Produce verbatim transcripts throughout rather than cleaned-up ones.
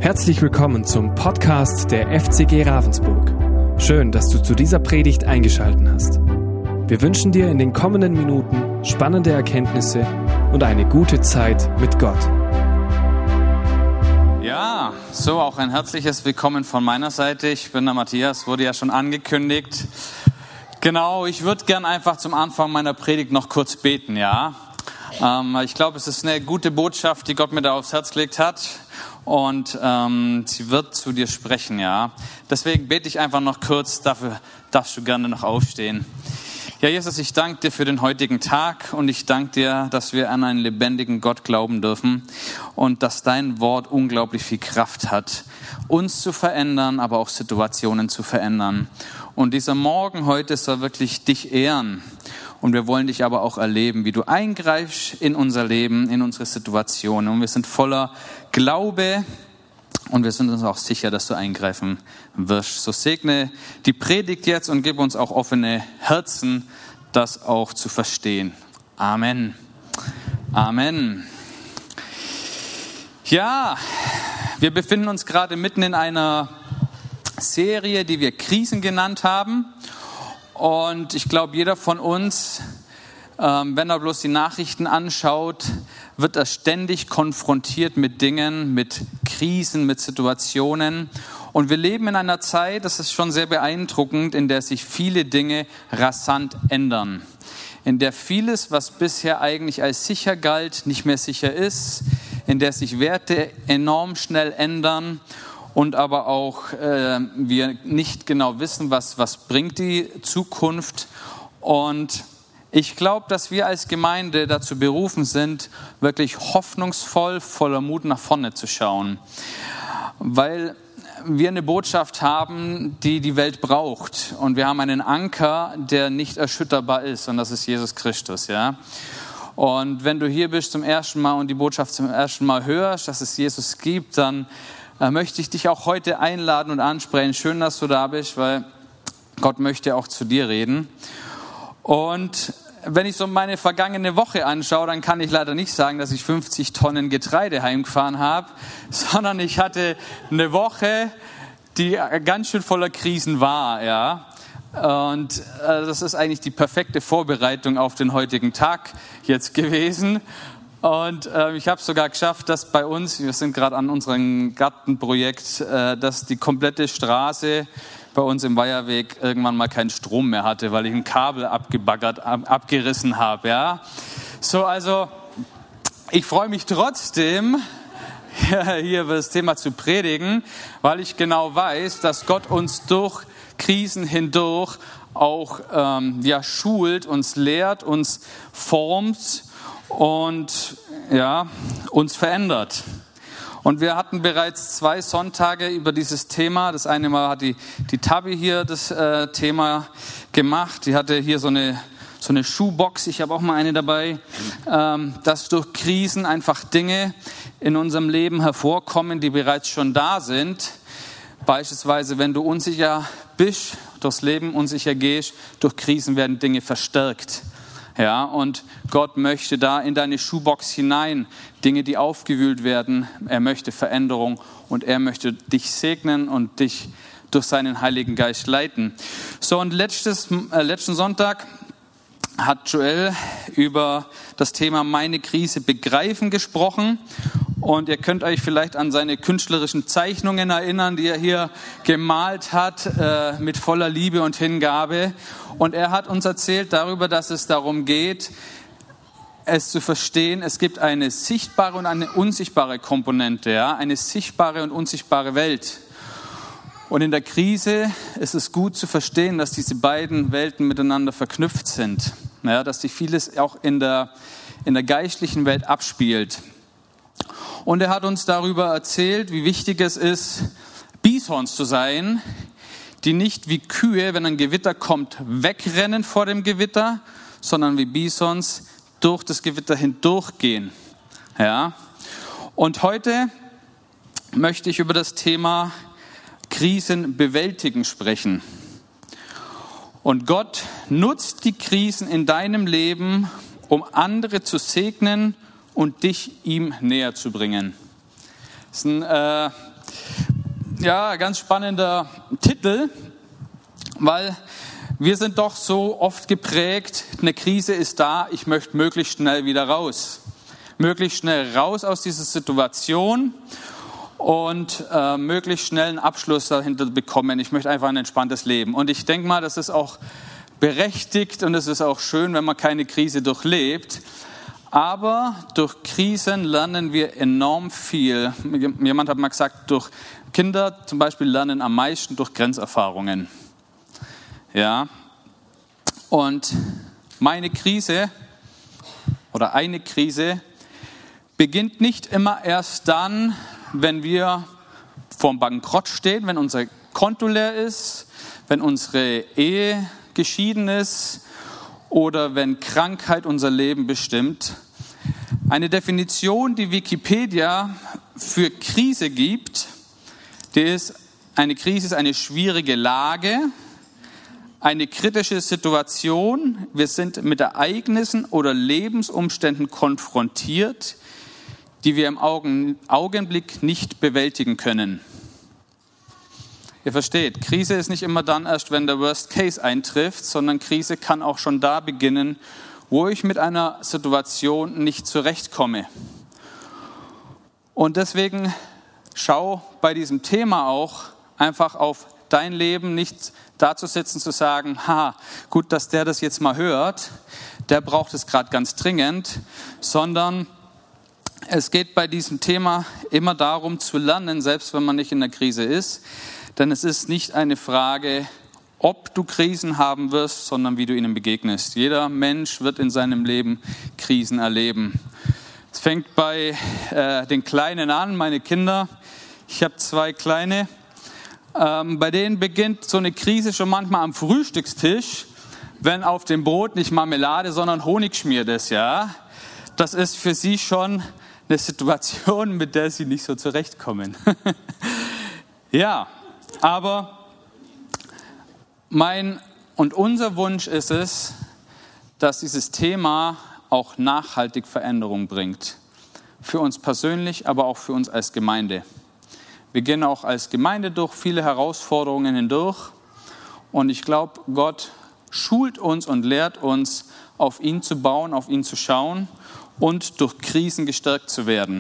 Herzlich willkommen zum Podcast der F C G Ravensburg. Schön, dass du zu dieser Predigt eingeschaltet hast. Wir wünschen dir in den kommenden Minuten spannende Erkenntnisse und eine gute Zeit mit Gott. Ja, so auch ein herzliches Willkommen von meiner Seite. Ich bin der Matthias, wurde ja schon angekündigt. Genau, ich würde gern einfach zum Anfang meiner Predigt noch kurz beten, ja. Ähm, ich glaube, es ist eine gute Botschaft, die Gott mir da aufs Herz gelegt hat. Und ähm, sie wird zu dir sprechen, ja. Deswegen bete ich einfach noch kurz, dafür darfst du gerne noch aufstehen. Ja, Jesus, ich danke dir für den heutigen Tag und ich danke dir, dass wir an einen lebendigen Gott glauben dürfen und dass dein Wort unglaublich viel Kraft hat, uns zu verändern, aber auch Situationen zu verändern. Und dieser Morgen heute soll wirklich dich ehren. Und wir wollen dich aber auch erleben, wie du eingreifst in unser Leben, in unsere Situation. Und wir sind voller Glaube und wir sind uns auch sicher, dass du eingreifen wirst. So segne die Predigt jetzt und gib uns auch offene Herzen, das auch zu verstehen. Amen. Amen. Ja, wir befinden uns gerade mitten in einer Serie, die wir Krisen genannt haben. Und ich glaube, jeder von uns, ähm, wenn er bloß die Nachrichten anschaut, wird er ständig konfrontiert mit Dingen, mit Krisen, mit Situationen. Und wir leben in einer Zeit, das ist schon sehr beeindruckend, in der sich viele Dinge rasant ändern. In der vieles, was bisher eigentlich als sicher galt, nicht mehr sicher ist. In der sich Werte enorm schnell ändern. Und aber auch äh, wir nicht genau wissen, was, was bringt die Zukunft. Und ich glaube, dass wir als Gemeinde dazu berufen sind, wirklich hoffnungsvoll, voller Mut nach vorne zu schauen. Weil wir eine Botschaft haben, die die Welt braucht. Und wir haben einen Anker, der nicht erschütterbar ist. Und das ist Jesus Christus, ja. Und wenn du hier bist zum ersten Mal und die Botschaft zum ersten Mal hörst, dass es Jesus gibt, dann möchte ich dich auch heute einladen und ansprechen. Schön, dass du da bist, weil Gott möchte auch zu dir reden. Und wenn ich so meine vergangene Woche anschaue, dann kann ich leider nicht sagen, dass ich fünfzig Tonnen Getreide heimgefahren habe, sondern ich hatte eine Woche, die ganz schön voller Krisen war, ja. Und äh, das ist eigentlich die perfekte Vorbereitung auf den heutigen Tag jetzt gewesen. Und äh, ich habe es sogar geschafft, dass bei uns, wir sind gerade an unserem Gartenprojekt, äh, dass die komplette Straße bei uns im Weiherweg irgendwann mal keinen Strom mehr hatte, weil ich ein Kabel abgebaggert, ab, abgerissen habe. Ja? So, also ich freue mich trotzdem, hier über das Thema zu predigen, weil ich genau weiß, dass Gott uns durch Krisen hindurch auch ähm, ja, schult, uns lehrt, uns formt und ja, uns verändert. Und wir hatten bereits zwei Sonntage über dieses Thema. Das eine Mal hat die, die Tabi hier das äh, Thema gemacht. Die hatte hier so eine, so eine Schuhbox. Ich habe auch mal eine dabei. Ähm, dass durch Krisen einfach Dinge in unserem Leben hervorkommen, die bereits schon da sind. Beispielsweise, wenn du unsicher bist, durchs Leben unsicher gehst, durch Krisen werden Dinge verstärkt. Ja, und Gott möchte da in deine Schuhbox hinein Dinge, die aufgewühlt werden. Er möchte Veränderung und er möchte dich segnen und dich durch seinen Heiligen Geist leiten. So, und letztes, äh, letzten Sonntag hat Joel über das Thema Meine Krise begreifen gesprochen. Und ihr könnt euch vielleicht an seine künstlerischen Zeichnungen erinnern, die er hier gemalt hat, äh, mit voller Liebe und Hingabe. Und er hat uns erzählt darüber, dass es darum geht, es zu verstehen, es gibt eine sichtbare und eine unsichtbare Komponente, ja, eine sichtbare und unsichtbare Welt. Und in der Krise ist es gut zu verstehen, dass diese beiden Welten miteinander verknüpft sind, ja, dass sich vieles auch in der, in der geistlichen Welt abspielt. Und er hat uns darüber erzählt, wie wichtig es ist, Bisons zu sein, die nicht wie Kühe, wenn ein Gewitter kommt, wegrennen vor dem Gewitter, sondern wie Bisons durch das Gewitter hindurchgehen. Ja? Und heute möchte ich über das Thema Krisen bewältigen sprechen. Und Gott nutzt die Krisen in deinem Leben, um andere zu segnen und dich ihm näher zu bringen. Das ist ein äh, ja, ganz spannender Titel, weil wir sind doch so oft geprägt, eine Krise ist da, ich möchte möglichst schnell wieder raus. Möglichst schnell raus aus dieser Situation und äh, möglichst schnell einen Abschluss dahinter bekommen. Ich möchte einfach ein entspanntes Leben. Und ich denke mal, das ist auch berechtigt und es ist auch schön, wenn man keine Krise durchlebt. Aber durch Krisen lernen wir enorm viel. Jemand hat mal gesagt, durch Kinder zum Beispiel lernen am meisten durch Grenzerfahrungen. Ja. Und meine Krise oder eine Krise beginnt nicht immer erst dann, wenn wir vorm Bankrott stehen, wenn unser Konto leer ist, wenn unsere Ehe geschieden ist oder wenn Krankheit unser Leben bestimmt. Eine Definition, die Wikipedia für Krise gibt, die ist, eine Krise ist eine schwierige Lage, eine kritische Situation. Wir sind mit Ereignissen oder Lebensumständen konfrontiert, die wir im Augenblick nicht bewältigen können. Ihr versteht, Krise ist nicht immer dann erst, wenn der Worst Case eintrifft, sondern Krise kann auch schon da beginnen, wo ich mit einer Situation nicht zurechtkomme. Und deswegen schau bei diesem Thema auch einfach auf dein Leben, nicht dazusitzen, zu sagen, ha, gut, dass der das jetzt mal hört, der braucht es gerade ganz dringend, sondern es geht bei diesem Thema immer darum zu lernen, selbst wenn man nicht in der Krise ist. Denn es ist nicht eine Frage, ob du Krisen haben wirst, sondern wie du ihnen begegnest. Jeder Mensch wird in seinem Leben Krisen erleben. Es fängt bei äh, den Kleinen an, meine Kinder. Ich habe zwei Kleine. Ähm, bei denen beginnt so eine Krise schon manchmal am Frühstückstisch, wenn auf dem Brot nicht Marmelade, sondern Honig geschmiert ist. Ja? Das ist für sie schon eine Situation, mit der sie nicht so zurechtkommen. Ja, aber mein und unser Wunsch ist es, dass dieses Thema auch nachhaltig Veränderung bringt. Für uns persönlich, aber auch für uns als Gemeinde. Wir gehen auch als Gemeinde durch viele Herausforderungen hindurch. Und ich glaube, Gott schult uns und lehrt uns, auf ihn zu bauen, auf ihn zu schauen und durch Krisen gestärkt zu werden.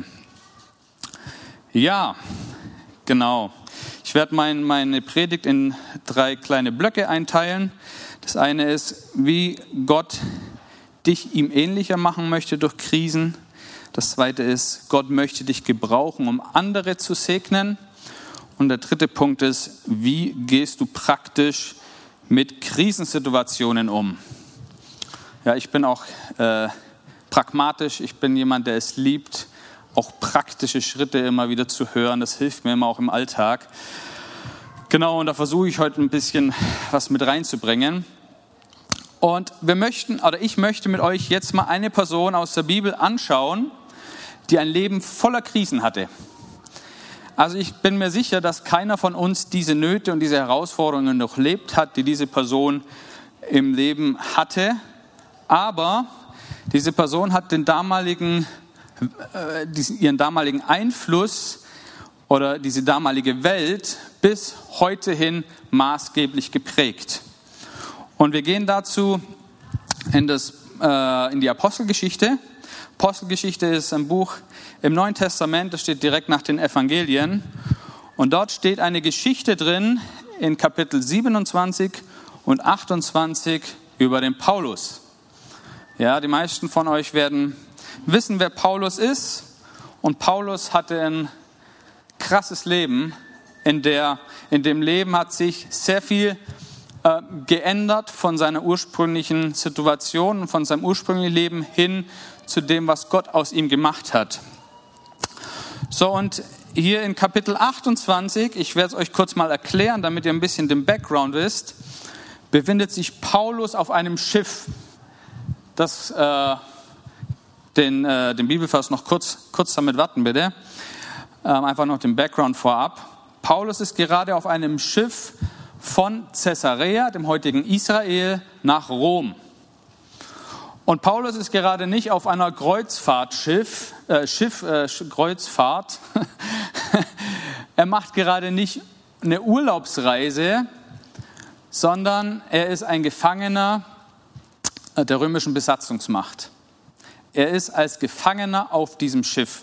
Ja, genau. Ich werde mein, meine Predigt in drei kleine Blöcke einteilen. Das eine ist, wie Gott dich ihm ähnlicher machen möchte durch Krisen. Das zweite ist, Gott möchte dich gebrauchen, um andere zu segnen. Und der dritte Punkt ist, wie gehst du praktisch mit Krisensituationen um? Ja, ich bin auch äh, pragmatisch. Ich bin jemand, der es liebt, auch praktische Schritte immer wieder zu hören. Das hilft mir immer auch im Alltag. Genau, und da versuche ich heute ein bisschen was mit reinzubringen. Und wir möchten, oder ich möchte mit euch jetzt mal eine Person aus der Bibel anschauen, die ein Leben voller Krisen hatte. Also ich bin mir sicher, dass keiner von uns diese Nöte und diese Herausforderungen durchlebt hat, die diese Person im Leben hatte. Aber diese Person hat den damaligen, äh, diesen, ihren damaligen Einfluss oder diese damalige Welt bis heute hin maßgeblich geprägt. Und wir gehen dazu in, das, äh, in die Apostelgeschichte. Apostelgeschichte ist ein Buch im Neuen Testament, das steht direkt nach den Evangelien. Und dort steht eine Geschichte drin in Kapitel siebenundzwanzig und achtundzwanzig über den Paulus. Ja, die meisten von euch werden wissen, wer Paulus ist. Und Paulus hatte ein krasses Leben. In, der, in dem Leben hat sich sehr viel äh, geändert von seiner ursprünglichen Situation und von seinem ursprünglichen Leben hin zu dem, was Gott aus ihm gemacht hat. So, und hier in Kapitel achtundzwanzig, ich werde es euch kurz mal erklären, damit ihr ein bisschen den Background wisst, befindet sich Paulus auf einem Schiff. Das, äh, den, äh, den Bibelvers noch kurz, kurz damit warten, bitte. Ähm, einfach noch den Background vorab. Paulus ist gerade auf einem Schiff von Caesarea, dem heutigen Israel, nach Rom. Und Paulus ist gerade nicht auf einer Kreuzfahrtschiff, äh, Schiff, äh, Kreuzfahrt, er macht gerade nicht eine Urlaubsreise, sondern er ist ein Gefangener der römischen Besatzungsmacht. Er ist als Gefangener auf diesem Schiff.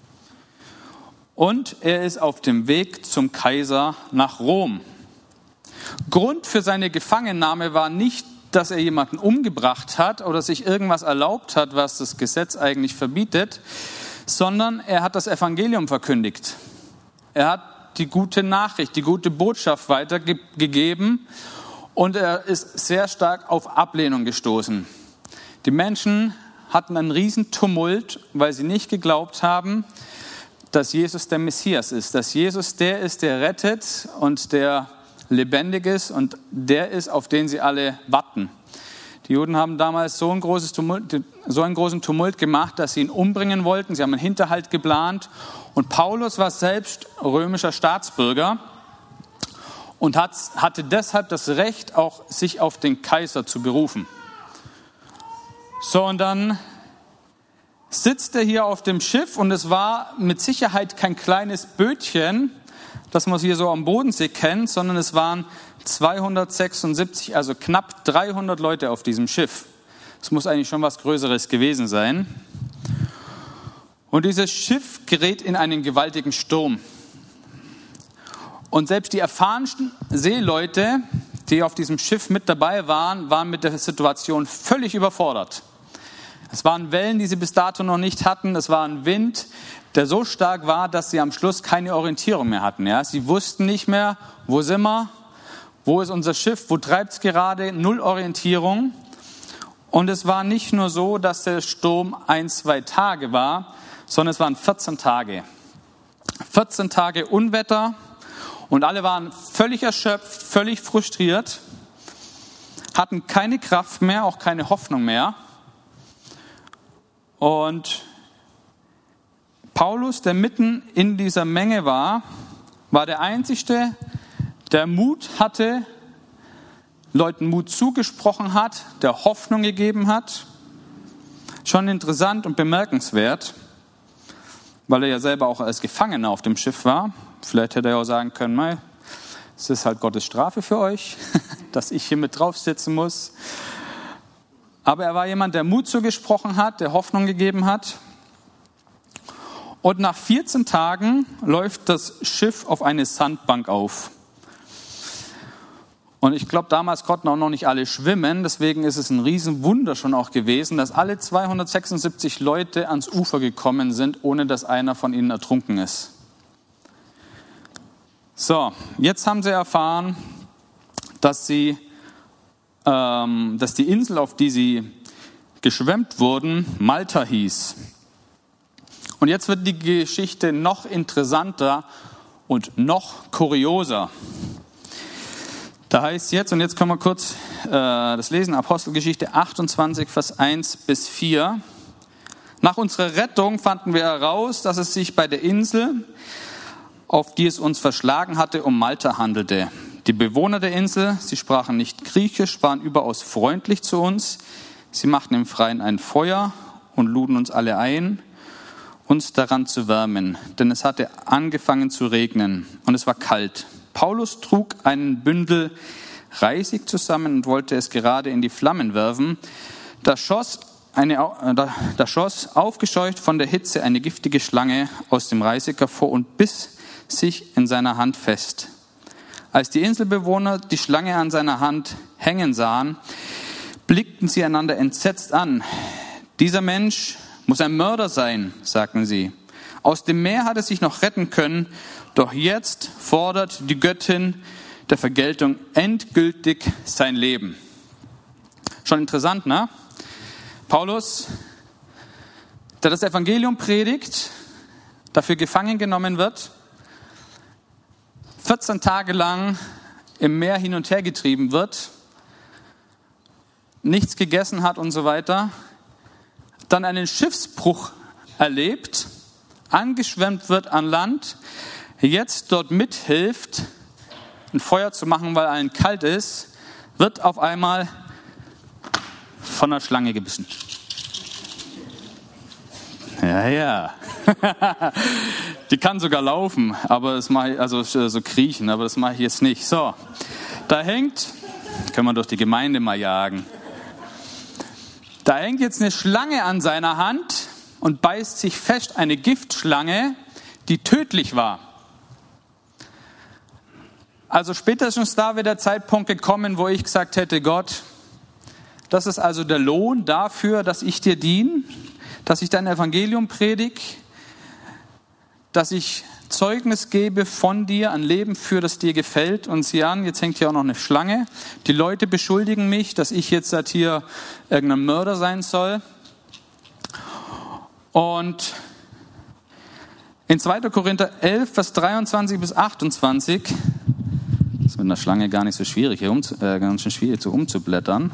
Und er ist auf dem Weg zum Kaiser nach Rom. Grund für seine Gefangennahme war nicht, dass er jemanden umgebracht hat oder sich irgendwas erlaubt hat, was das Gesetz eigentlich verbietet, sondern er hat das Evangelium verkündigt. Er hat die gute Nachricht, die gute Botschaft weitergegeben und er ist sehr stark auf Ablehnung gestoßen. Die Menschen hatten einen riesen Tumult, weil sie nicht geglaubt haben, dass Jesus der Messias ist, dass Jesus der ist, der rettet und der lebendig ist und der ist, auf den sie alle warten. Die Juden haben damals so, ein großes Tumult, so einen großen Tumult gemacht, dass sie ihn umbringen wollten. Sie haben einen Hinterhalt geplant. Und Paulus war selbst römischer Staatsbürger und hat, hatte deshalb das Recht, auch sich auf den Kaiser zu berufen. So, und dann sitzt er hier auf dem Schiff und es war mit Sicherheit kein kleines Bötchen, das man hier so am Bodensee kennt, sondern es waren zweihundertsechsundsiebzig, also knapp dreihundert Leute auf diesem Schiff. Es muss eigentlich schon was Größeres gewesen sein. Und dieses Schiff gerät in einen gewaltigen Sturm. Und selbst die erfahrensten Seeleute, die auf diesem Schiff mit dabei waren, waren mit der Situation völlig überfordert. Es waren Wellen, die sie bis dato noch nicht hatten. Es war ein Wind, der so stark war, dass sie am Schluss keine Orientierung mehr hatten. Ja? Sie wussten nicht mehr, wo sind wir, wo ist unser Schiff, wo treibt es gerade, null Orientierung. Und es war nicht nur so, dass der Sturm ein, zwei Tage war, sondern es waren vierzehn Tage. vierzehn Tage Unwetter und alle waren völlig erschöpft, völlig frustriert, hatten keine Kraft mehr, auch keine Hoffnung mehr. Und Paulus, der mitten in dieser Menge war, war der Einzige, der Mut hatte, Leuten Mut zugesprochen hat, der Hoffnung gegeben hat. Schon interessant und bemerkenswert, weil er ja selber auch als Gefangener auf dem Schiff war. Vielleicht hätte er auch sagen können, mei, es ist halt Gottes Strafe für euch, dass ich hier mit drauf sitzen muss. Aber er war jemand, der Mut zugesprochen hat, der Hoffnung gegeben hat. Und nach vierzehn Tagen läuft das Schiff auf eine Sandbank auf. Und ich glaube, damals konnten auch noch nicht alle schwimmen. Deswegen ist es ein Riesenwunder schon auch gewesen, dass alle zweihundertsechsundsiebzig Leute ans Ufer gekommen sind, ohne dass einer von ihnen ertrunken ist. So, jetzt haben sie erfahren, dass sie dass die Insel, auf die sie geschwemmt wurden, Malta hieß. Und jetzt wird die Geschichte noch interessanter und noch kurioser. Da heißt jetzt, und jetzt können wir kurz äh, das lesen, Apostelgeschichte achtundzwanzig, Vers eins bis vier. Nach unserer Rettung fanden wir heraus, dass es sich bei der Insel, auf die es uns verschlagen hatte, um Malta handelte. Die Bewohner der Insel, sie sprachen nicht Griechisch, waren überaus freundlich zu uns. Sie machten im Freien ein Feuer und luden uns alle ein, uns daran zu wärmen. Denn es hatte angefangen zu regnen und es war kalt. Paulus trug einen Bündel Reisig zusammen und wollte es gerade in die Flammen werfen. Da schoss, eine, da, da schoss aufgescheucht von der Hitze eine giftige Schlange aus dem Reisig hervor und biss sich in seiner Hand fest. Als die Inselbewohner die Schlange an seiner Hand hängen sahen, blickten sie einander entsetzt an. Dieser Mensch muss ein Mörder sein, sagten sie. Aus dem Meer hat er sich noch retten können, doch jetzt fordert die Göttin der Vergeltung endgültig sein Leben. Schon interessant, ne? Paulus, der das Evangelium predigt, dafür gefangen genommen wird, vierzehn Tage lang im Meer hin und her getrieben wird, nichts gegessen hat und so weiter, dann einen Schiffsbruch erlebt, angeschwemmt wird an Land, jetzt dort mithilft, ein Feuer zu machen, weil allen kalt ist, wird auf einmal von einer Schlange gebissen. Ja, ja. Die kann sogar laufen, aber das mache ich, also so kriechen, aber das mache ich jetzt nicht. So, da hängt, können wir durch die Gemeinde mal jagen. Da hängt jetzt eine Schlange an seiner Hand und beißt sich fest, eine Giftschlange, die tödlich war. Also spätestens da wäre der Zeitpunkt gekommen, wo ich gesagt hätte, Gott, das ist also der Lohn dafür, dass ich dir diene, dass ich dein Evangelium predige, dass ich Zeugnis gebe von dir, ein Leben führe, das dir gefällt. Und sieh an, jetzt hängt hier auch noch eine Schlange. Die Leute beschuldigen mich, dass ich jetzt halt hier irgendein Mörder sein soll. Und in zweiter Korinther elf, Vers dreiundzwanzig bis achtundzwanzig, das ist mit einer Schlange gar nicht so schwierig, hier um, äh, ganz schön schwierig so umzublättern.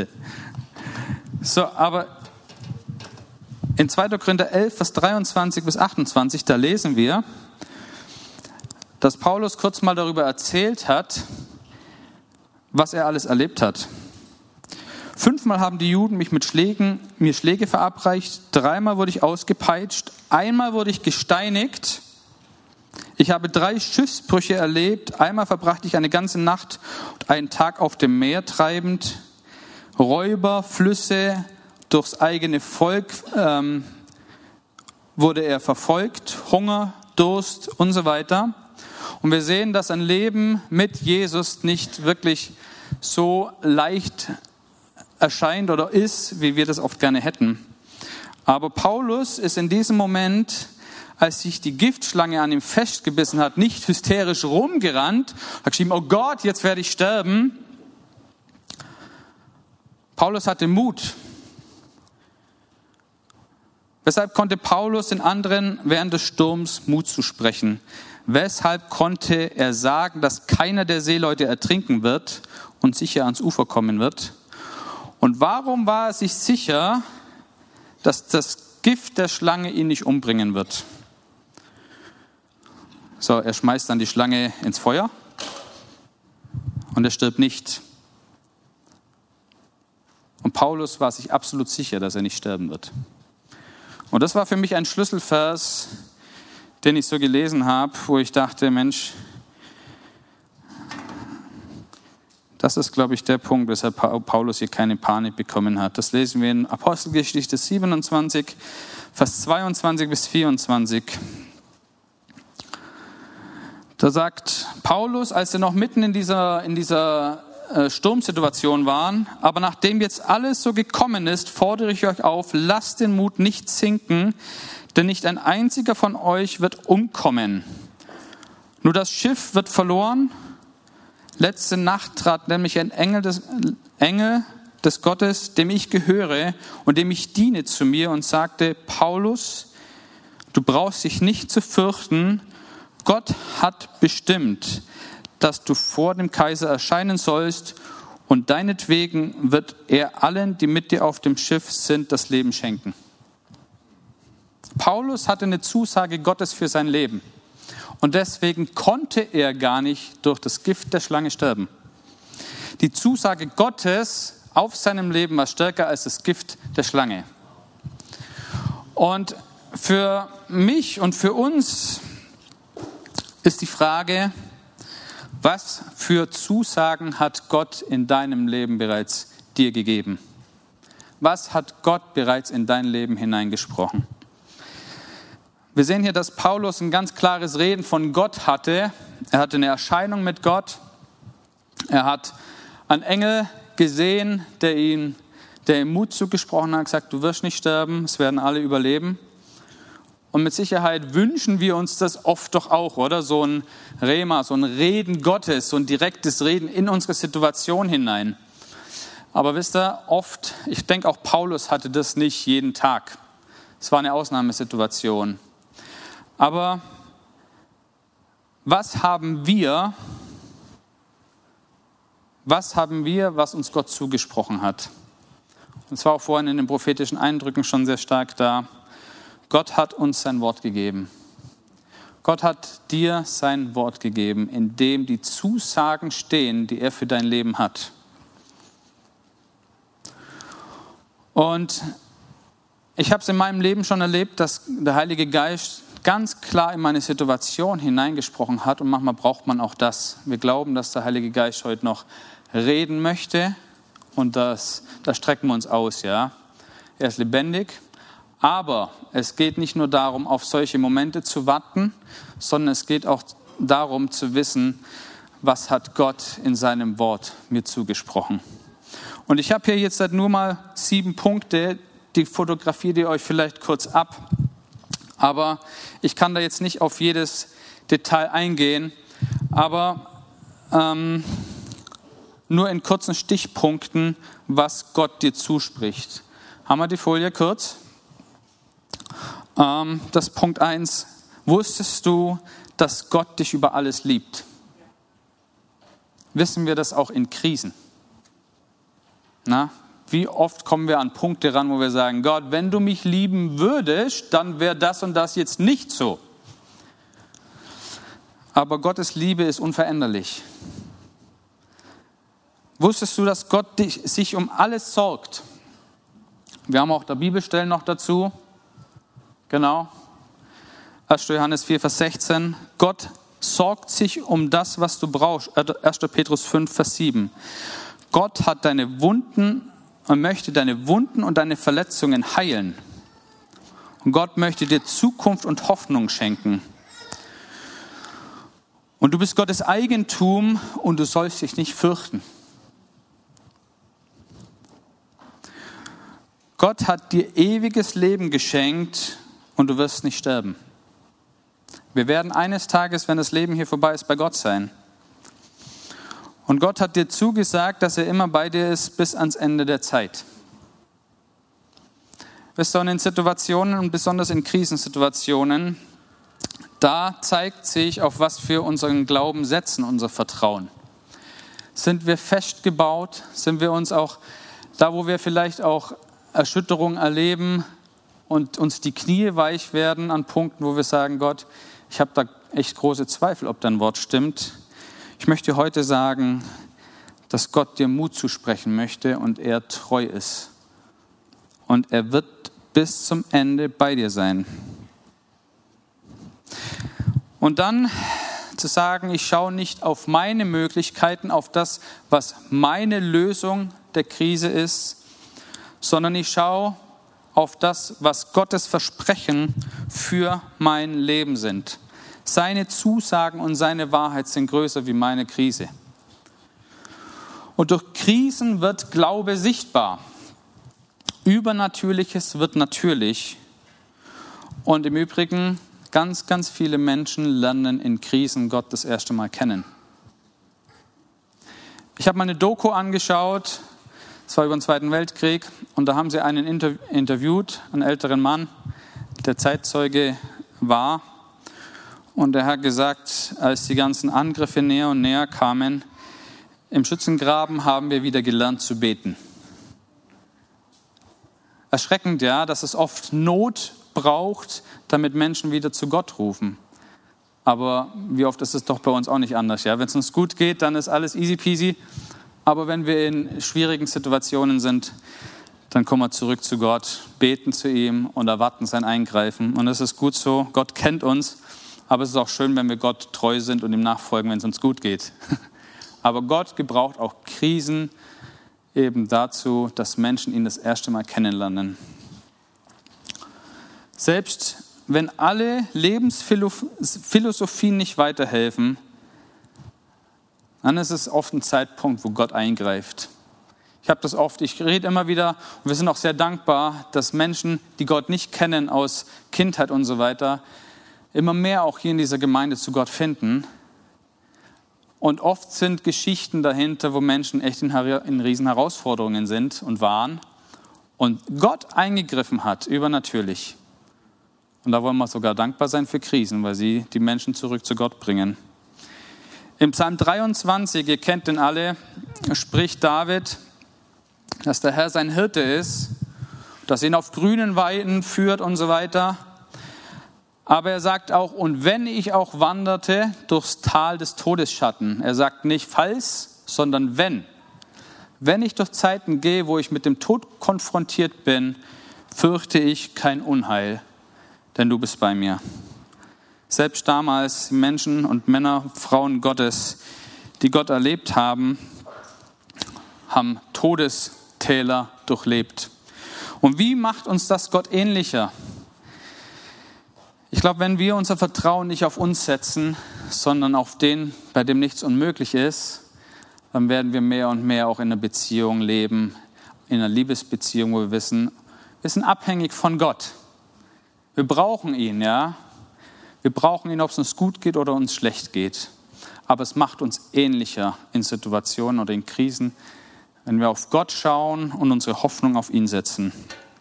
So, aber in zweiter Korinther elf, Vers dreiundzwanzig bis achtundzwanzig, da lesen wir, dass Paulus kurz mal darüber erzählt hat, was er alles erlebt hat. Fünfmal haben die Juden mich mit Schlägen, mir Schläge verabreicht, dreimal wurde ich ausgepeitscht, einmal wurde ich gesteinigt, ich habe drei Schiffsbrüche erlebt, einmal verbrachte ich eine ganze Nacht und einen Tag auf dem Meer treibend, Räuber, Flüsse, durchs eigene Volk ähm, wurde er verfolgt, Hunger, Durst und so weiter. Und wir sehen, dass ein Leben mit Jesus nicht wirklich so leicht erscheint oder ist, wie wir das oft gerne hätten. Aber Paulus ist in diesem Moment, als sich die Giftschlange an ihm festgebissen hat, nicht hysterisch rumgerannt, hat geschrieben, oh Gott, jetzt werde ich sterben. Paulus hatte Mut. Weshalb konnte Paulus den anderen während des Sturms Mut zusprechen? Weshalb konnte er sagen, dass keiner der Seeleute ertrinken wird und sicher ans Ufer kommen wird? Und warum war er sich sicher, dass das Gift der Schlange ihn nicht umbringen wird? So, er schmeißt dann die Schlange ins Feuer und er stirbt nicht. Und Paulus war sich absolut sicher, dass er nicht sterben wird. Und das war für mich ein Schlüsselvers, den ich so gelesen habe, wo ich dachte, Mensch, das ist, glaube ich, der Punkt, weshalb Paulus hier keine Panik bekommen hat. Das lesen wir in Apostelgeschichte siebenundzwanzig, Vers zweiundzwanzig bis vierundzwanzig. Da sagt Paulus, als er noch mitten in dieser, in dieser Sturmsituation waren, aber nachdem jetzt alles so gekommen ist, fordere ich euch auf, lasst den Mut nicht sinken, denn nicht ein einziger von euch wird umkommen. Nur das Schiff wird verloren. Letzte Nacht trat nämlich ein Engel des, Engel des Gottes, dem ich gehöre und dem ich diene, zu mir und sagte, Paulus, du brauchst dich nicht zu fürchten, Gott hat bestimmt, dass du vor dem Kaiser erscheinen sollst und deinetwegen wird er allen, die mit dir auf dem Schiff sind, das Leben schenken. Paulus hatte eine Zusage Gottes für sein Leben und deswegen konnte er gar nicht durch das Gift der Schlange sterben. Die Zusage Gottes auf seinem Leben war stärker als das Gift der Schlange. Und für mich und für uns ist die Frage, was für Zusagen hat Gott in deinem Leben bereits dir gegeben? Was hat Gott bereits in dein Leben hineingesprochen? Wir sehen hier, dass Paulus ein ganz klares Reden von Gott hatte. Er hatte eine Erscheinung mit Gott. Er hat einen Engel gesehen, der ihm, der ihm Mut zugesprochen hat, gesagt, du wirst nicht sterben, es werden alle überleben. Und mit Sicherheit wünschen wir uns das oft doch auch, oder? So ein Rema, so ein Reden Gottes, so ein direktes Reden in unsere Situation hinein. Aber wisst ihr, oft, ich denke auch Paulus hatte das nicht jeden Tag. Es war eine Ausnahmesituation. Aber was haben wir, was haben wir, was uns Gott zugesprochen hat? Und es war auch vorhin in den prophetischen Eindrücken schon sehr stark da. Gott hat uns sein Wort gegeben. Gott hat dir sein Wort gegeben, in dem die Zusagen stehen, die er für dein Leben hat. Und ich habe es in meinem Leben schon erlebt, dass der Heilige Geist ganz klar in meine Situation hineingesprochen hat. Und manchmal braucht man auch das. Wir glauben, dass der Heilige Geist heute noch reden möchte. Und das, das strecken wir uns aus. Ja? Er ist lebendig. Aber es geht nicht nur darum, auf solche Momente zu warten, sondern es geht auch darum zu wissen, was hat Gott in seinem Wort mir zugesprochen. Und ich habe hier jetzt nur mal sieben Punkte, die fotografiert ihr euch vielleicht kurz ab. Aber ich kann da jetzt nicht auf jedes Detail eingehen, aber ähm, nur in kurzen Stichpunkten, was Gott dir zuspricht. Haben wir die Folie kurz? Ähm, das Punkt eins. Wusstest du, dass Gott dich über alles liebt? Wissen wir das auch in Krisen? Na, wie oft kommen wir an Punkte ran, wo wir sagen, Gott, wenn du mich lieben würdest, dann wäre das und das jetzt nicht so. Aber Gottes Liebe ist unveränderlich. Wusstest du, dass Gott dich, sich um alles sorgt? Wir haben auch da Bibelstellen noch dazu. Genau. erster Johannes vier, Vers sechzehn. Gott sorgt sich um das, was du brauchst. erster Petrus fünf, Vers sieben. Gott hat deine Wunden und möchte deine Wunden und deine Verletzungen heilen. Und Gott möchte dir Zukunft und Hoffnung schenken. Und du bist Gottes Eigentum und du sollst dich nicht fürchten. Gott hat dir ewiges Leben geschenkt und du wirst nicht sterben. Wir werden eines Tages, wenn das Leben hier vorbei ist, bei Gott sein. Und Gott hat dir zugesagt, dass er immer bei dir ist bis ans Ende der Zeit. Wisst ihr, in Situationen und besonders in Krisensituationen, da zeigt sich, auf was wir unseren Glauben setzen, unser Vertrauen. Sind wir fest gebaut? Sind wir uns auch, da wo wir vielleicht auch Erschütterung erleben und uns die Knie weich werden an Punkten, wo wir sagen, Gott, ich habe da echt große Zweifel, ob dein Wort stimmt. Ich möchte heute sagen, dass Gott dir Mut zusprechen möchte und er treu ist. Und er wird bis zum Ende bei dir sein. Und dann zu sagen, ich schaue nicht auf meine Möglichkeiten, auf das, was meine Lösung der Krise ist, sondern ich schaue auf das, was Gottes Versprechen für mein Leben sind. Seine Zusagen und seine Wahrheit sind größer wie meine Krise. Und durch Krisen wird Glaube sichtbar. Übernatürliches wird natürlich. Und im Übrigen, ganz, ganz viele Menschen lernen in Krisen Gott das erste Mal kennen. Ich habe mal eine Doku angeschaut, das war über den Zweiten Weltkrieg, und da haben sie einen interv- interviewt, einen älteren Mann, der Zeitzeuge war. Und er hat gesagt, als die ganzen Angriffe näher und näher kamen, im Schützengraben haben wir wieder gelernt zu beten. Erschreckend, ja, dass es oft Not braucht, damit Menschen wieder zu Gott rufen. Aber wie oft ist es doch bei uns auch nicht anders, ja? Wenn es uns gut geht, dann ist alles easy peasy. Aber wenn wir in schwierigen Situationen sind, dann kommen wir zurück zu Gott, beten zu ihm und erwarten sein Eingreifen. Und es ist gut so, Gott kennt uns. Aber es ist auch schön, wenn wir Gott treu sind und ihm nachfolgen, wenn es uns gut geht. Aber Gott gebraucht auch Krisen eben dazu, dass Menschen ihn das erste Mal kennenlernen. Selbst wenn alle Lebensphilosophien nicht weiterhelfen, dann ist es oft ein Zeitpunkt, wo Gott eingreift. Ich habe das oft, ich rede immer wieder, und wir sind auch sehr dankbar, dass Menschen, die Gott nicht kennen aus Kindheit und so weiter, immer mehr auch hier in dieser Gemeinde zu Gott finden. Und oft sind Geschichten dahinter, wo Menschen echt in, in riesen Herausforderungen sind und waren und Gott eingegriffen hat, übernatürlich. Und da wollen wir sogar dankbar sein für Krisen, weil sie die Menschen zurück zu Gott bringen. Im Psalm dreiundzwanzig, ihr kennt den alle, spricht David, dass der Herr sein Hirte ist, dass er ihn auf grünen Weiden führt und so weiter. Aber er sagt auch, und wenn ich auch wanderte durchs Tal des Todesschatten, er sagt nicht falls, sondern wenn. Wenn ich durch Zeiten gehe, wo ich mit dem Tod konfrontiert bin, fürchte ich kein Unheil, denn du bist bei mir. Selbst damals Menschen und Männer, Frauen Gottes, die Gott erlebt haben, haben Todestäler durchlebt. Und wie macht uns das Gott ähnlicher? Ich glaube, wenn wir unser Vertrauen nicht auf uns setzen, sondern auf den, bei dem nichts unmöglich ist, dann werden wir mehr und mehr auch in einer Beziehung leben, in einer Liebesbeziehung, wo wir wissen, wir sind abhängig von Gott. Wir brauchen ihn, ja. Wir brauchen ihn, ob es uns gut geht oder uns schlecht geht. Aber es macht uns ähnlicher in Situationen oder in Krisen, wenn wir auf Gott schauen und unsere Hoffnung auf ihn setzen.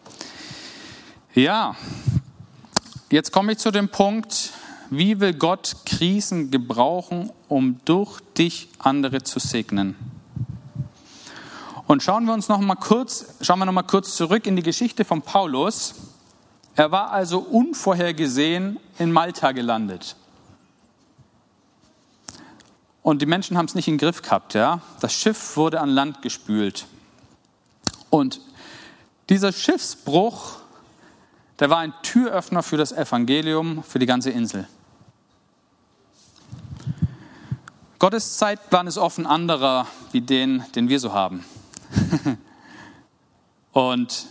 Ja, jetzt komme ich zu dem Punkt, wie will Gott Krisen gebrauchen, um durch dich andere zu segnen? Und schauen wir uns noch mal kurz, schauen wir noch mal kurz zurück in die Geschichte von Paulus. Er war also unvorhergesehen in Malta gelandet. Und die Menschen haben es nicht in den Griff gehabt. Ja? Das Schiff wurde an Land gespült. Und dieser Schiffsbruch, der war ein Türöffner für das Evangelium, für die ganze Insel. Gottes Zeitplan ist oft ein anderer, wie den, den wir so haben. Und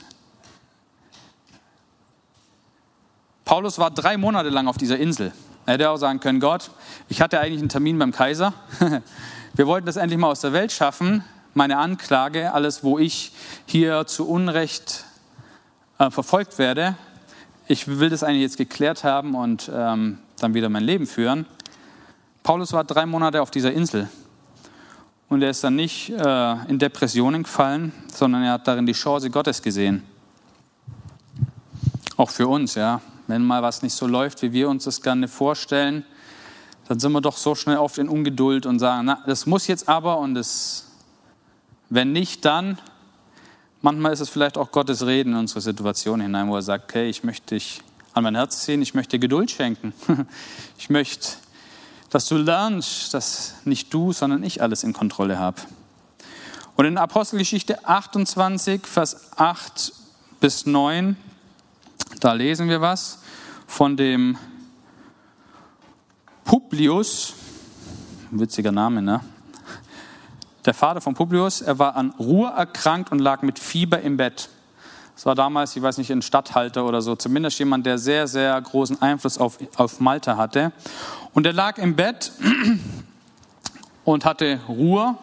Paulus war drei Monate lang auf dieser Insel. Er hätte auch sagen können, Gott, ich hatte eigentlich einen Termin beim Kaiser. Wir wollten das endlich mal aus der Welt schaffen. Meine Anklage, alles, wo ich hier zu Unrecht äh, verfolgt werde. Ich will das eigentlich jetzt geklärt haben und ähm, dann wieder mein Leben führen. Paulus war drei Monate auf dieser Insel. Und er ist dann nicht äh, in Depressionen gefallen, sondern er hat darin die Chance Gottes gesehen. Auch für uns, ja. Wenn mal was nicht so läuft, wie wir uns das gerne vorstellen, dann sind wir doch so schnell oft in Ungeduld und sagen, na, das muss jetzt aber und das, wenn nicht, dann. Manchmal ist es vielleicht auch Gottes Reden in unsere Situation hinein, wo er sagt, okay, ich möchte dich an mein Herz ziehen, ich möchte dir Geduld schenken. Ich möchte, dass du lernst, dass nicht du, sondern ich alles in Kontrolle habe. Und in Apostelgeschichte achtundzwanzig, Vers acht bis neun, da lesen wir was von dem Publius, witziger Name, ne? Der Vater von Publius, er war an Ruhr erkrankt und lag mit Fieber im Bett. Das war damals, ich weiß nicht, ein Statthalter oder so, zumindest jemand, der sehr, sehr großen Einfluss auf, auf Malta hatte. Und er lag im Bett und hatte Ruhr.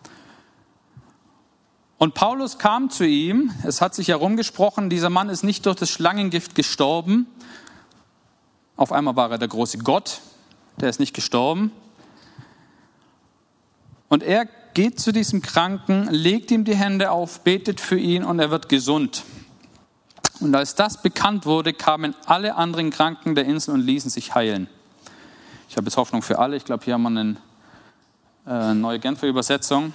Und Paulus kam zu ihm, es hat sich herumgesprochen, dieser Mann ist nicht durch das Schlangengift gestorben. Auf einmal war er der große Gott, der ist nicht gestorben. Und er geht zu diesem Kranken, legt ihm die Hände auf, betet für ihn und er wird gesund. Und als das bekannt wurde, kamen alle anderen Kranken der Insel und ließen sich heilen. Ich habe jetzt Hoffnung für alle, ich glaube, hier haben wir eine äh, neue Genfer Übersetzung.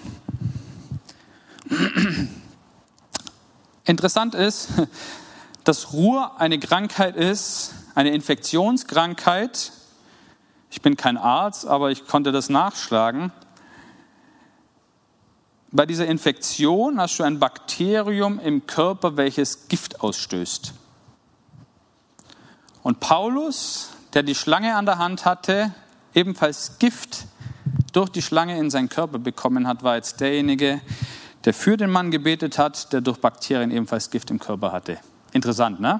Interessant ist, dass Ruhr eine Krankheit ist, eine Infektionskrankheit. Ich bin kein Arzt, aber ich konnte das nachschlagen. Bei dieser Infektion hast du ein Bakterium im Körper, welches Gift ausstößt. Und Paulus, der die Schlange an der Hand hatte, ebenfalls Gift durch die Schlange in seinen Körper bekommen hat, war jetzt derjenige, der für den Mann gebetet hat, der durch Bakterien ebenfalls Gift im Körper hatte. Interessant, ne?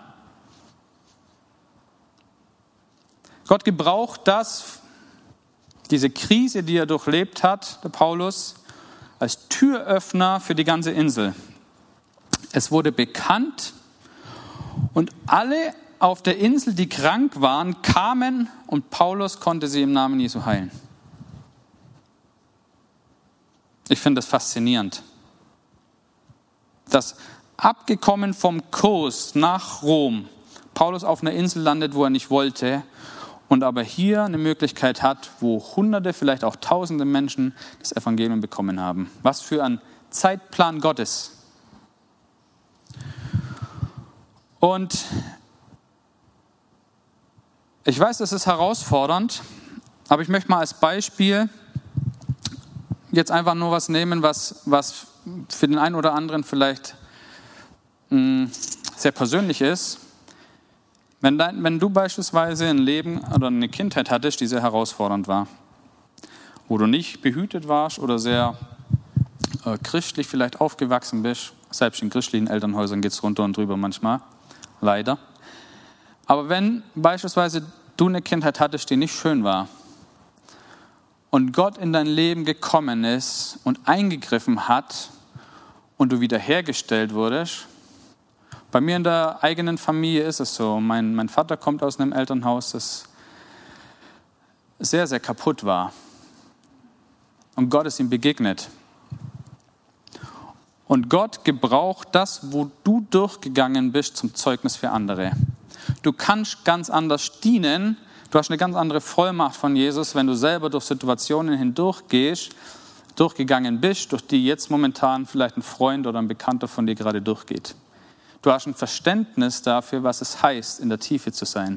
Gott gebraucht das, diese Krise, die er durchlebt hat, der Paulus, als Türöffner für die ganze Insel. Es wurde bekannt und alle auf der Insel, die krank waren, kamen und Paulus konnte sie im Namen Jesu heilen. Ich finde das faszinierend. Dass abgekommen vom Kurs nach Rom, Paulus auf einer Insel landet, wo er nicht wollte, und aber hier eine Möglichkeit hat, wo Hunderte, vielleicht auch Tausende Menschen das Evangelium bekommen haben. Was für ein Zeitplan Gottes. Und ich weiß, das ist herausfordernd, aber ich möchte mal als Beispiel jetzt einfach nur was nehmen, was, was für den einen oder anderen vielleicht mh, sehr persönlich ist. Wenn, dein, wenn du beispielsweise ein Leben oder eine Kindheit hattest, die sehr herausfordernd war, wo du nicht behütet warst oder sehr äh, christlich vielleicht aufgewachsen bist, selbst in christlichen Elternhäusern geht es runter und drüber manchmal, leider. Aber wenn beispielsweise du eine Kindheit hattest, die nicht schön war und Gott in dein Leben gekommen ist und eingegriffen hat und du wiederhergestellt wurdest, bei mir in der eigenen Familie ist es so, mein, mein Vater kommt aus einem Elternhaus, das sehr, sehr kaputt war. Und Gott ist ihm begegnet. Und Gott gebraucht das, wo du durchgegangen bist, zum Zeugnis für andere. Du kannst ganz anders dienen, du hast eine ganz andere Vollmacht von Jesus, wenn du selber durch Situationen hindurchgehst, durchgegangen bist, durch die jetzt momentan vielleicht ein Freund oder ein Bekannter von dir gerade durchgeht. Du hast ein Verständnis dafür, was es heißt, in der Tiefe zu sein.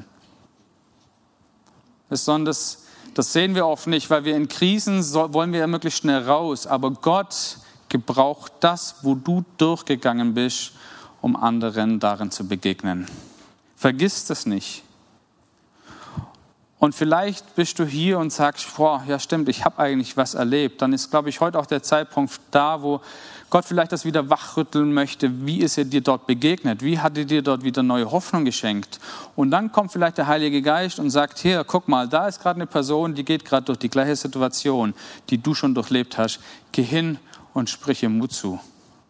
Besonders, das sehen wir oft nicht, weil wir in Krisen so, wollen wir ja möglichst schnell raus. Aber Gott gebraucht das, wo du durchgegangen bist, um anderen darin zu begegnen. Vergiss das nicht. Und vielleicht bist du hier und sagst, boah, ja stimmt, ich habe eigentlich was erlebt. Dann ist, glaube ich, heute auch der Zeitpunkt da, wo Gott vielleicht das wieder wachrütteln möchte. Wie ist er dir dort begegnet? Wie hat er dir dort wieder neue Hoffnung geschenkt? Und dann kommt vielleicht der Heilige Geist und sagt, hier, guck mal, da ist gerade eine Person, die geht gerade durch die gleiche Situation, die du schon durchlebt hast. Geh hin und sprich ihr Mut zu.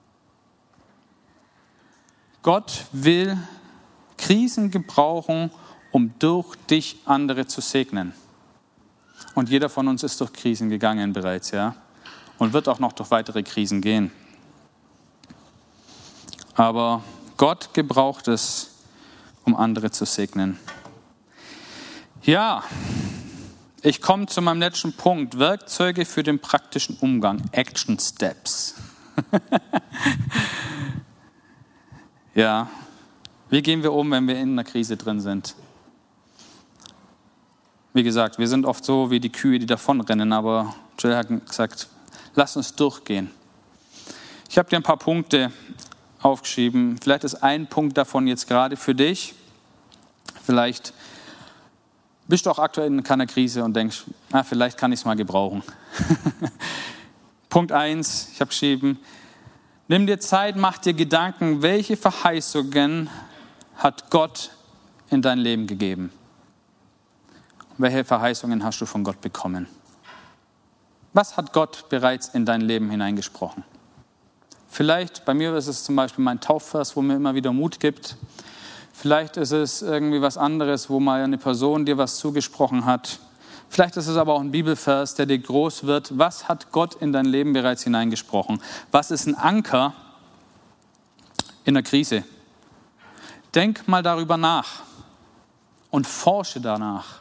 Gott will Krisen gebrauchen, um durch dich andere zu segnen. Und jeder von uns ist durch Krisen gegangen bereits, ja, und wird auch noch durch weitere Krisen gehen. Aber Gott gebraucht es, um andere zu segnen. Ja, ich komme zu meinem letzten Punkt. Werkzeuge für den praktischen Umgang. Action Steps. Ja, wie gehen wir um, wenn wir in einer Krise drin sind? Wie gesagt, wir sind oft so wie die Kühe, die davonrennen, aber Jill hat gesagt, lass uns durchgehen. Ich habe dir ein paar Punkte aufgeschrieben. Vielleicht ist ein Punkt davon jetzt gerade für dich. Vielleicht bist du auch aktuell in keiner Krise und denkst, na, vielleicht kann ich es mal gebrauchen. Punkt eins, ich habe geschrieben, nimm dir Zeit, mach dir Gedanken, welche Verheißungen hat Gott in dein Leben gegeben? Welche Verheißungen hast du von Gott bekommen? Was hat Gott bereits in dein Leben hineingesprochen? Vielleicht, bei mir ist es zum Beispiel mein Taufvers, wo mir immer wieder Mut gibt. Vielleicht ist es irgendwie was anderes, wo mal eine Person dir was zugesprochen hat. Vielleicht ist es aber auch ein Bibelvers, der dir groß wird. Was hat Gott in dein Leben bereits hineingesprochen? Was ist ein Anker in der Krise? Denk mal darüber nach und forsche danach.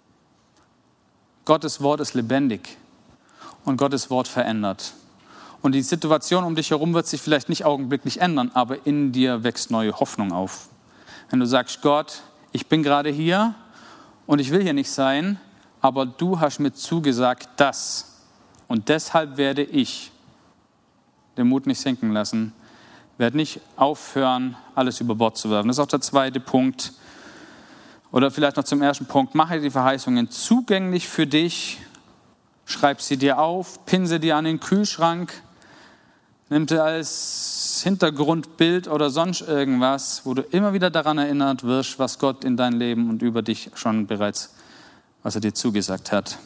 Gottes Wort ist lebendig und Gottes Wort verändert. Und die Situation um dich herum wird sich vielleicht nicht augenblicklich ändern, aber in dir wächst neue Hoffnung auf. Wenn du sagst, Gott, ich bin gerade hier und ich will hier nicht sein, aber du hast mir zugesagt, das. Und deshalb werde ich den Mut nicht sinken lassen, werde nicht aufhören, alles über Bord zu werfen. Das ist auch der zweite Punkt. Oder vielleicht noch zum ersten Punkt, mache die Verheißungen zugänglich für dich, schreib sie dir auf, pin sie dir an den Kühlschrank, nimm sie als Hintergrundbild oder sonst irgendwas, wo du immer wieder daran erinnert wirst, was Gott in dein Leben und über dich schon bereits, was er dir zugesagt hat.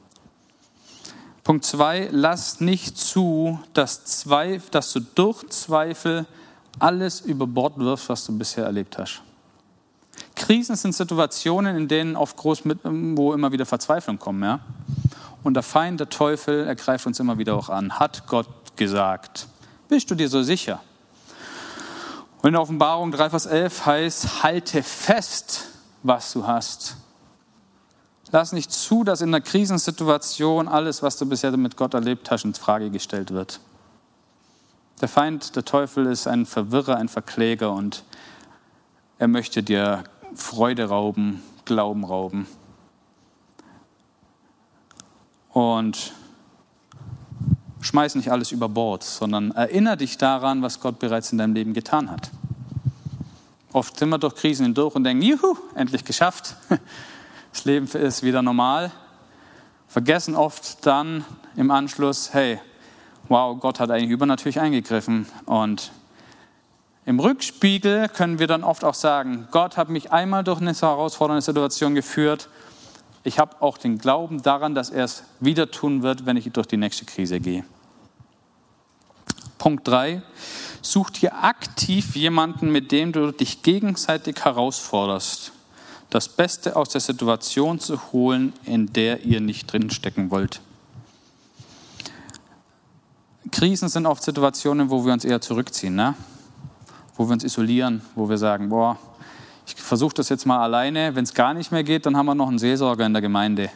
Punkt zwei, lass nicht zu, dass, Zweif- dass du durch Zweifel alles über Bord wirfst, was du bisher erlebt hast. Krisen sind Situationen, in denen oft groß mit, wo immer wieder Verzweiflung kommen. Ja? Und der Feind, der Teufel, er greift uns immer wieder auch an. Hat Gott gesagt. Bist du dir so sicher? Und in der Offenbarung drei Vers elf heißt, halte fest, was du hast. Lass nicht zu, dass in einer Krisensituation alles, was du bisher mit Gott erlebt hast, in Frage gestellt wird. Der Feind, der Teufel, ist ein Verwirrer, ein Verkläger und er möchte dir Freude rauben, Glauben rauben. Und schmeiß nicht alles über Bord, sondern erinnere dich daran, was Gott bereits in deinem Leben getan hat. Oft sind wir durch Krisen hindurch und denken, juhu, endlich geschafft. Das Leben ist wieder normal. Vergessen oft dann im Anschluss, hey, wow, Gott hat eigentlich übernatürlich eingegriffen. Und im Rückspiegel können wir dann oft auch sagen, Gott hat mich einmal durch eine herausfordernde Situation geführt. Ich habe auch den Glauben daran, dass er es wieder tun wird, wenn ich durch die nächste Krise gehe. Punkt drei. Such dir aktiv jemanden, mit dem du dich gegenseitig herausforderst, das Beste aus der Situation zu holen, in der ihr nicht drinstecken wollt. Krisen sind oft Situationen, wo wir uns eher zurückziehen, ne? Wo wir uns isolieren, wo wir sagen, boah, ich versuche das jetzt mal alleine. Wenn es gar nicht mehr geht, dann haben wir noch einen Seelsorger in der Gemeinde.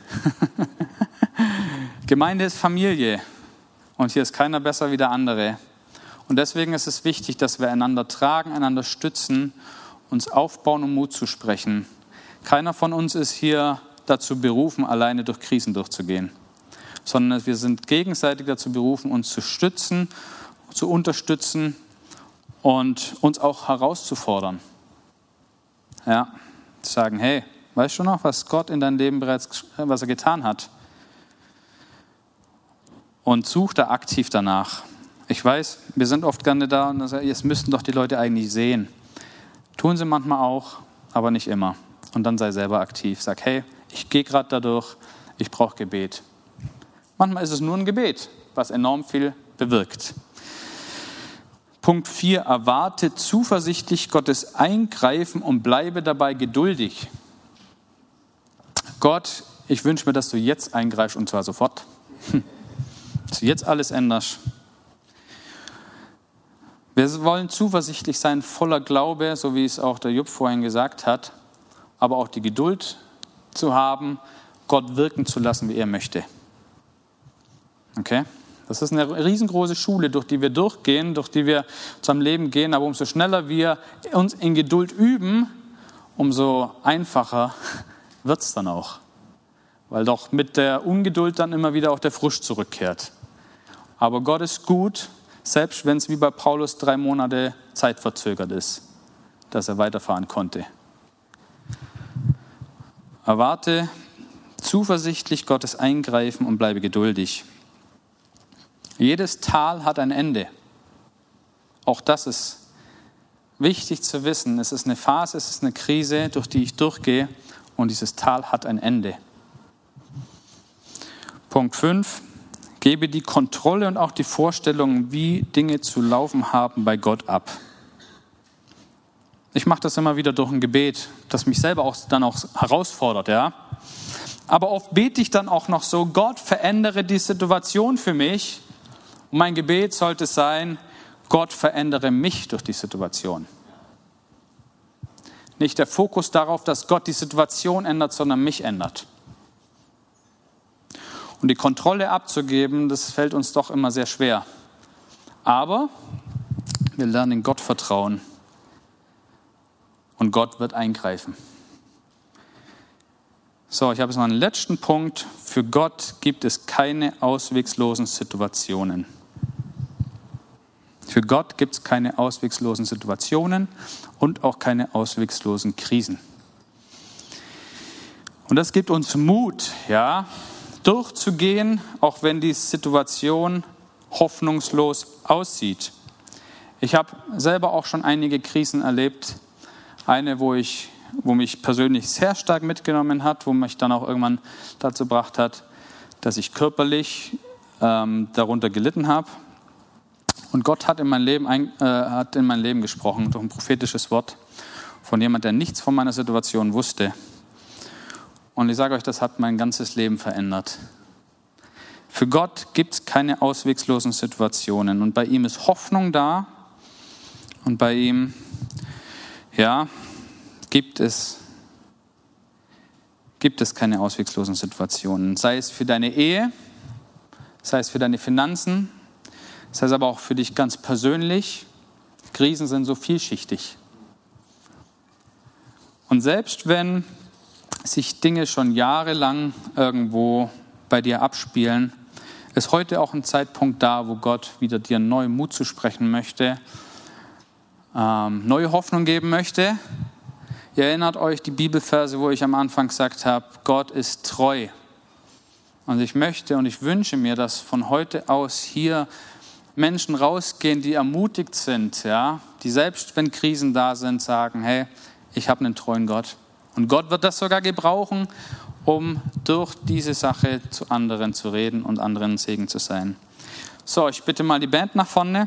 Gemeinde ist Familie und hier ist keiner besser wie der andere. Und deswegen ist es wichtig, dass wir einander tragen, einander stützen, uns aufbauen und Mut zu sprechen. Keiner von uns ist hier dazu berufen, alleine durch Krisen durchzugehen, sondern wir sind gegenseitig dazu berufen, uns zu stützen, zu unterstützen und uns auch herauszufordern. Ja, zu sagen, hey, weißt du noch, was Gott in deinem Leben bereits, was er getan hat? Und such da aktiv danach. Ich weiß, wir sind oft gerne da und sagen, es müssten doch die Leute eigentlich sehen. Tun sie manchmal auch, aber nicht immer. Und dann sei selber aktiv. Sag, hey, ich gehe gerade dadurch, ich brauche Gebet. Manchmal ist es nur ein Gebet, was enorm viel bewirkt. Punkt vier. Erwarte zuversichtlich Gottes Eingreifen und bleibe dabei geduldig. Gott, ich wünsche mir, dass du jetzt eingreifst und zwar sofort. Dass du jetzt alles änderst. Wir wollen zuversichtlich sein, voller Glaube, so wie es auch der Jupp vorhin gesagt hat, aber auch die Geduld zu haben, Gott wirken zu lassen, wie er möchte. Okay? Das ist eine riesengroße Schule, durch die wir durchgehen, durch die wir zum Leben gehen, aber umso schneller wir uns in Geduld üben, umso einfacher wird es dann auch. Weil doch mit der Ungeduld dann immer wieder auch der Frust zurückkehrt. Aber Gott ist gut, selbst wenn es wie bei Paulus drei Monate Zeit verzögert ist, dass er weiterfahren konnte. Erwarte zuversichtlich Gottes Eingreifen und bleibe geduldig. Jedes Tal hat ein Ende. Auch das ist wichtig zu wissen. Es ist eine Phase, es ist eine Krise, durch die ich durchgehe und dieses Tal hat ein Ende. Punkt fünf. Gebe die Kontrolle und auch die Vorstellung, wie Dinge zu laufen haben, bei Gott ab. Ich mache das immer wieder durch ein Gebet, das mich selber auch dann auch herausfordert, ja. Aber oft bete ich dann auch noch so, Gott, verändere die Situation für mich. Und mein Gebet sollte sein, Gott, verändere mich durch die Situation. Nicht der Fokus darauf, dass Gott die Situation ändert, sondern mich ändert. Und die Kontrolle abzugeben, das fällt uns doch immer sehr schwer. Aber wir lernen in Gott vertrauen. Und Gott wird eingreifen. So, ich habe jetzt noch einen letzten Punkt. Für Gott gibt es keine ausweglosen Situationen. Für Gott gibt es keine ausweglosen Situationen und auch keine ausweglosen Krisen. Und das gibt uns Mut, ja, durchzugehen, auch wenn die Situation hoffnungslos aussieht. Ich habe selber auch schon einige Krisen erlebt. Eine, wo, ich, wo mich persönlich sehr stark mitgenommen hat, wo mich dann auch irgendwann dazu gebracht hat, dass ich körperlich ähm, darunter gelitten habe. Und Gott hat in mein Leben, ein, äh, hat in mein Leben gesprochen, durch ein prophetisches Wort von jemand, der nichts von meiner Situation wusste. Und ich sage euch, das hat mein ganzes Leben verändert. Für Gott gibt es keine ausweglosen Situationen. Und bei ihm ist Hoffnung da. Und bei ihm, ja, gibt es, gibt es keine ausweglosen Situationen. Sei es für deine Ehe, sei es für deine Finanzen, sei es aber auch für dich ganz persönlich. Krisen sind so vielschichtig. Und selbst wenn sich Dinge schon jahrelang irgendwo bei dir abspielen, ist heute auch ein Zeitpunkt da, wo Gott wieder dir neu Mut zu sprechen möchte, ähm, neue Hoffnung geben möchte. Ihr erinnert euch die Bibelverse, wo ich am Anfang gesagt habe, Gott ist treu. Und ich möchte und ich wünsche mir, dass von heute aus hier Menschen rausgehen, die ermutigt sind, ja, die selbst, wenn Krisen da sind, sagen, hey, ich habe einen treuen Gott. Und Gott wird das sogar gebrauchen, um durch diese Sache zu anderen zu reden und anderen Segen zu sein. So, ich bitte mal die Band nach vorne.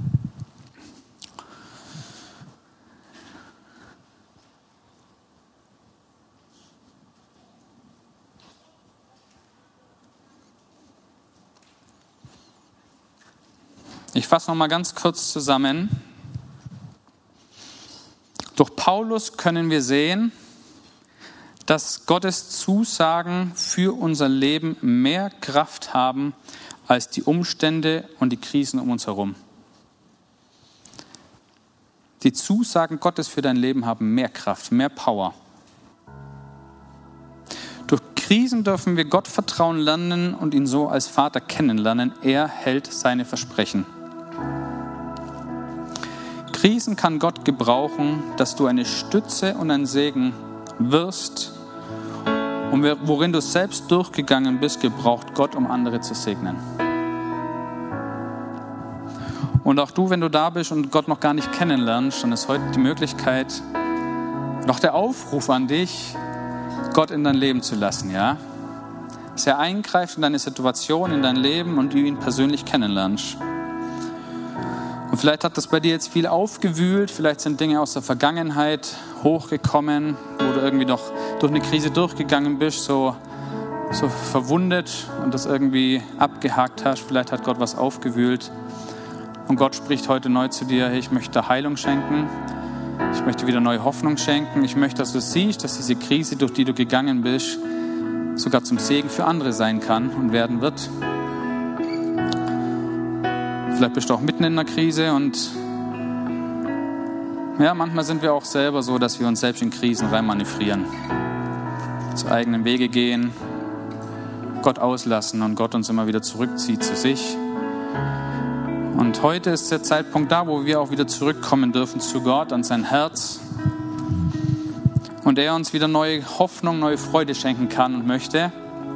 Ich fasse noch mal ganz kurz zusammen. Durch Paulus können wir sehen, dass Gottes Zusagen für unser Leben mehr Kraft haben als die Umstände und die Krisen um uns herum. Die Zusagen Gottes für dein Leben haben mehr Kraft, mehr Power. Durch Krisen dürfen wir Gott vertrauen lernen und ihn so als Vater kennenlernen. Er hält seine Versprechen. Krisen kann Gott gebrauchen, dass du eine Stütze und ein Segen wirst. Und worin du selbst durchgegangen bist, gebraucht Gott, um andere zu segnen. Und auch du, wenn du da bist und Gott noch gar nicht kennenlernst, dann ist heute die Möglichkeit, noch der Aufruf an dich, Gott in dein Leben zu lassen, ja? Dass er eingreift in deine Situation, in dein Leben und du ihn persönlich kennenlernst. Und vielleicht hat das bei dir jetzt viel aufgewühlt, vielleicht sind Dinge aus der Vergangenheit hochgekommen, wo du irgendwie noch durch eine Krise durchgegangen bist, so, so verwundet und das irgendwie abgehakt hast. Vielleicht hat Gott was aufgewühlt und Gott spricht heute neu zu dir, hey, ich möchte Heilung schenken, ich möchte wieder neue Hoffnung schenken, ich möchte, dass du siehst, dass diese Krise, durch die du gegangen bist, sogar zum Segen für andere sein kann und werden wird. Vielleicht bist du auch mitten in einer Krise und ja, manchmal sind wir auch selber so, dass wir uns selbst in Krisen reinmanövrieren. Zu eigenen Wege gehen, Gott auslassen und Gott uns immer wieder zurückzieht zu sich. Und heute ist der Zeitpunkt da, wo wir auch wieder zurückkommen dürfen zu Gott, an sein Herz. Und er uns wieder neue Hoffnung, neue Freude schenken kann und möchte.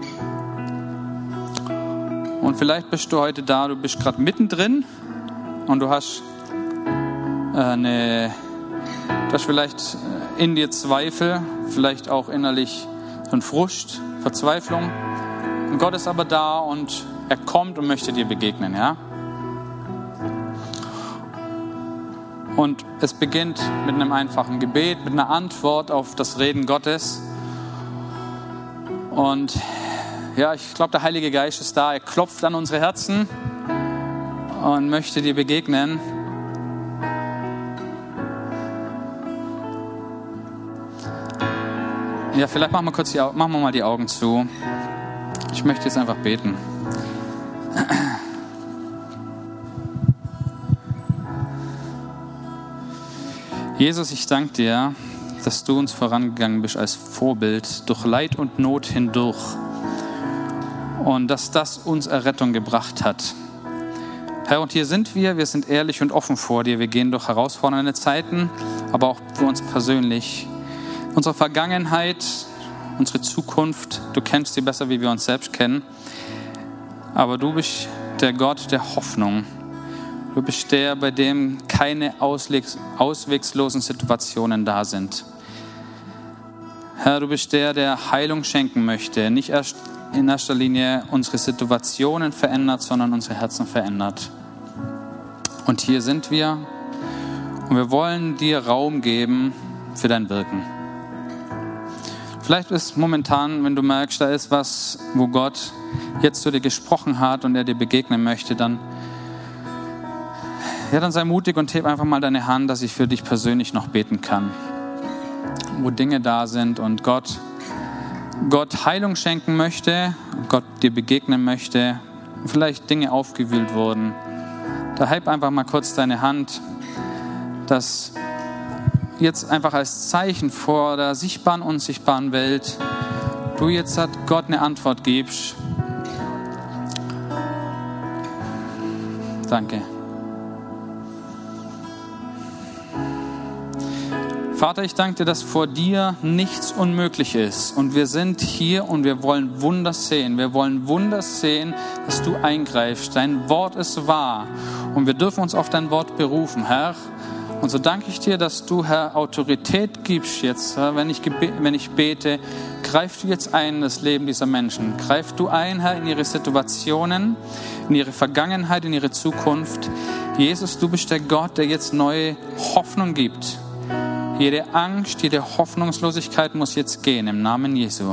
Und vielleicht bist du heute da, du bist gerade mittendrin und du hast äh, eine, du hast vielleicht in dir Zweifel, vielleicht auch innerlich so ein Frust, Verzweiflung. Und Gott ist aber da und er kommt und möchte dir begegnen, ja? Und es beginnt mit einem einfachen Gebet, mit einer Antwort auf das Reden Gottes. Und ja, ich glaube, der Heilige Geist ist da. Er klopft an unsere Herzen und möchte dir begegnen. Ja, vielleicht machen wir kurz die, machen wir mal die Augen zu. Ich möchte jetzt einfach beten. Jesus, ich danke dir, dass du uns vorangegangen bist als Vorbild durch Leid und Not hindurch. Und dass das uns Errettung gebracht hat. Herr, und hier sind wir, wir sind ehrlich und offen vor dir. Wir gehen durch herausfordernde Zeiten, aber auch für uns persönlich. Unsere Vergangenheit, unsere Zukunft, du kennst sie besser, wie wir uns selbst kennen. Aber du bist der Gott der Hoffnung. Du bist der, bei dem keine auswegslosen Situationen da sind. Herr, du bist der, der Heilung schenken möchte, nicht erst in erster Linie unsere Situationen verändert, sondern unsere Herzen verändert. Und hier sind wir und wir wollen dir Raum geben für dein Wirken. Vielleicht ist momentan, wenn du merkst, da ist was, wo Gott jetzt zu dir gesprochen hat und er dir begegnen möchte, dann, ja, dann sei mutig und heb einfach mal deine Hand, dass ich für dich persönlich noch beten kann. Wo Dinge da sind und Gott Gott Heilung schenken möchte, Gott dir begegnen möchte, vielleicht Dinge aufgewühlt wurden. Da heb einfach mal kurz deine Hand, dass jetzt einfach als Zeichen vor der sichtbaren und unsichtbaren Welt du jetzt hat Gott eine Antwort gibst. Danke. Vater, ich danke dir, dass vor dir nichts unmöglich ist. Und wir sind hier und wir wollen Wunder sehen. Wir wollen Wunder sehen, dass du eingreifst. Dein Wort ist wahr. Und wir dürfen uns auf dein Wort berufen, Herr. Und so danke ich dir, dass du, Herr, Autorität gibst jetzt, Herr, wenn ich, wenn ich bete. Greif du jetzt ein in das Leben dieser Menschen. Greif du ein, Herr, in ihre Situationen, in ihre Vergangenheit, in ihre Zukunft. Jesus, du bist der Gott, der jetzt neue Hoffnung gibt. Jede Angst, jede Hoffnungslosigkeit muss jetzt gehen, im Namen Jesu.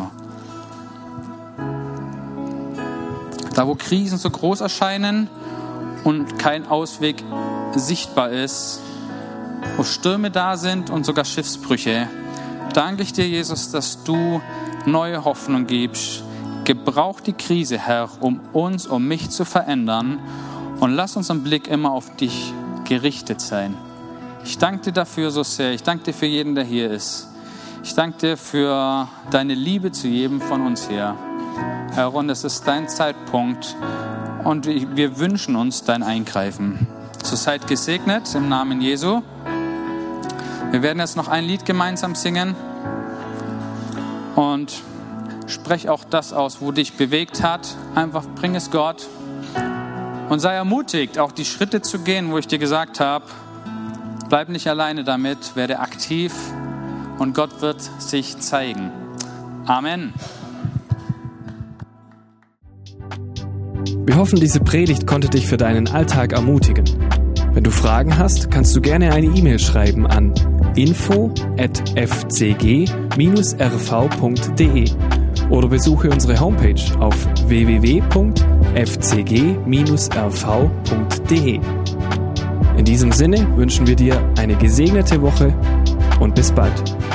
Da, wo Krisen so groß erscheinen und kein Ausweg sichtbar ist, wo Stürme da sind und sogar Schiffsbrüche, danke ich dir, Jesus, dass du neue Hoffnung gibst. Gebrauch die Krise, Herr, um uns, um mich zu verändern, und lass unseren Blick immer auf dich gerichtet sein. Ich danke dir dafür so sehr. Ich danke dir für jeden, der hier ist. Ich danke dir für deine Liebe zu jedem von uns hier. Herr, und es ist dein Zeitpunkt und wir wünschen uns dein Eingreifen. So seid gesegnet im Namen Jesu. Wir werden jetzt noch ein Lied gemeinsam singen und sprech auch das aus, wo dich bewegt hat. Einfach bring es Gott und sei ermutigt, auch die Schritte zu gehen, wo ich dir gesagt habe, bleib nicht alleine damit, werde aktiv und Gott wird sich zeigen. Amen. Wir hoffen, diese Predigt konnte dich für deinen Alltag ermutigen. Wenn du Fragen hast, kannst du gerne eine E-Mail schreiben an info at f c g dash r v punkt d e oder besuche unsere Homepage auf w w w punkt f c g dash r v punkt d e. In diesem Sinne wünschen wir dir eine gesegnete Woche und bis bald.